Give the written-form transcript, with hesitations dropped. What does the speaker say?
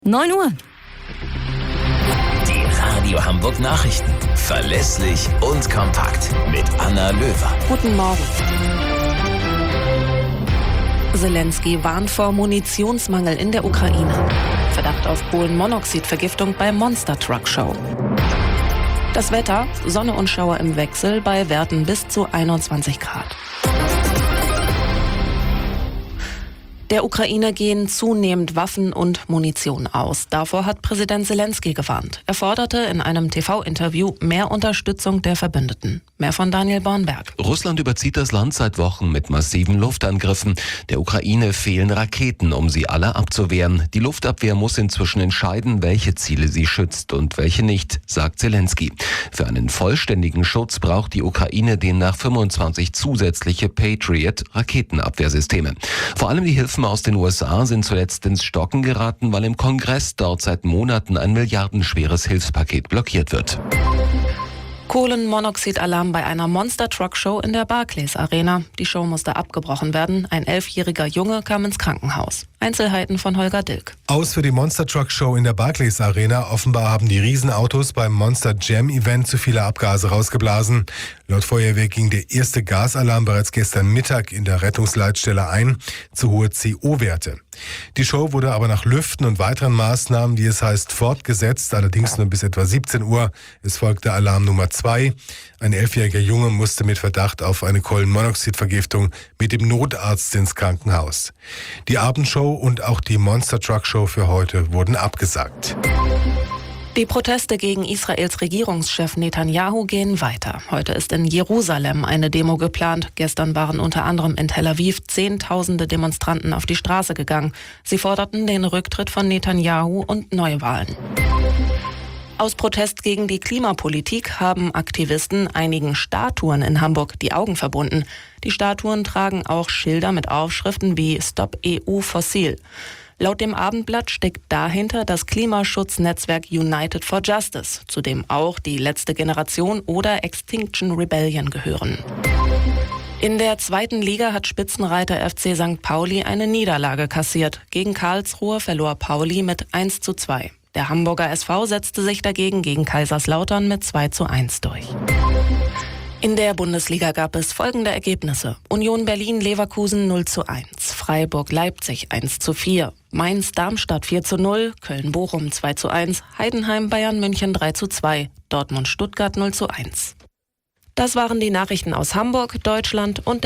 9 Uhr. Die Radio Hamburg Nachrichten. Verlässlich und kompakt. Mit Anna Löwer. Guten Morgen. Zelensky warnt vor Munitionsmangel in der Ukraine. Verdacht auf Kohlenmonoxidvergiftung bei Monster Truck Show. Das Wetter, Sonne und Schauer im Wechsel bei Werten bis zu 21 Grad. Der Ukraine gehen zunehmend Waffen und Munition aus. Davor hat Präsident Zelensky gewarnt. Er forderte in einem TV-Interview mehr Unterstützung der Verbündeten. Mehr von Daniel Bornberg. Russland überzieht das Land seit Wochen mit massiven Luftangriffen. Der Ukraine fehlen Raketen, um sie alle abzuwehren. Die Luftabwehr muss inzwischen entscheiden, welche Ziele sie schützt und welche nicht, sagt Zelensky. Für einen vollständigen Schutz braucht die Ukraine demnach 25 zusätzliche Patriot-Raketenabwehrsysteme. Vor allem die Hilfen aus den USA sind zuletzt ins Stocken geraten, weil im Kongress dort seit Monaten ein milliardenschweres Hilfspaket blockiert wird. Kohlenmonoxidalarm bei einer Monster Truck Show in der Barclays Arena. Die Show musste abgebrochen werden. Ein 11-jähriger Junge kam ins Krankenhaus. Einzelheiten von Holger Dilk. Aus für die Monster Truck Show in der Barclays Arena. Offenbar haben die Riesenautos beim Monster Jam Event zu viele Abgase rausgeblasen. Laut Feuerwehr ging der erste Gasalarm bereits gestern Mittag in der Rettungsleitstelle ein. Zu hohe CO-Werte. Die Show wurde aber nach Lüften und weiteren Maßnahmen, wie es heißt, fortgesetzt, allerdings nur bis etwa 17 Uhr. Es folgte Alarm Nummer 2. Ein 11-jähriger Junge musste mit Verdacht auf eine Kohlenmonoxidvergiftung mit dem Notarzt ins Krankenhaus. Die Abendshow und auch die Monster Truck Show für heute wurden abgesagt. Die Proteste gegen Israels Regierungschef Netanyahu gehen weiter. Heute ist in Jerusalem eine Demo geplant. Gestern waren unter anderem in Tel Aviv Zehntausende Demonstranten auf die Straße gegangen. Sie forderten den Rücktritt von Netanyahu und Neuwahlen. Aus Protest gegen die Klimapolitik haben Aktivisten einigen Statuen in Hamburg die Augen verbunden. Die Statuen tragen auch Schilder mit Aufschriften wie Stop EU Fossil. Laut dem Abendblatt steckt dahinter das Klimaschutznetzwerk United for Justice, zu dem auch die Letzte Generation oder Extinction Rebellion gehören. In der 2. Liga hat Spitzenreiter FC St. Pauli eine Niederlage kassiert. Gegen Karlsruhe verlor Pauli mit 1:2. Der Hamburger SV setzte sich dagegen gegen Kaiserslautern mit 2:1 durch. In der Bundesliga gab es folgende Ergebnisse. Union Berlin-Leverkusen 0:1, Freiburg-Leipzig 1:4, Mainz-Darmstadt 4:0, Köln-Bochum 2:1, Heidenheim-Bayern München 3:2, Dortmund-Stuttgart 0:1. Das waren die Nachrichten aus Hamburg, Deutschland und